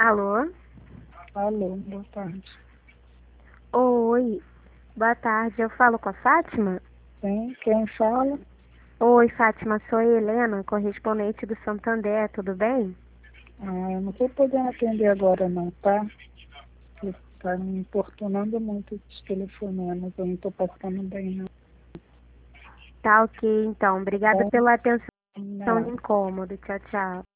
Alô? Alô, boa tarde. Oi, boa tarde. Eu falo com a Fátima? Sim, quem fala? Oi, Fátima, sou a Helena, correspondente do Santander, tudo bem? Eu não estou podendo atender agora não, tá? Você está me importunando muito os telefonemas, eu não estou passando bem não, Tá ok, então. Obrigada tá? pela atenção no Nada. incômodo. Tchau, tchau.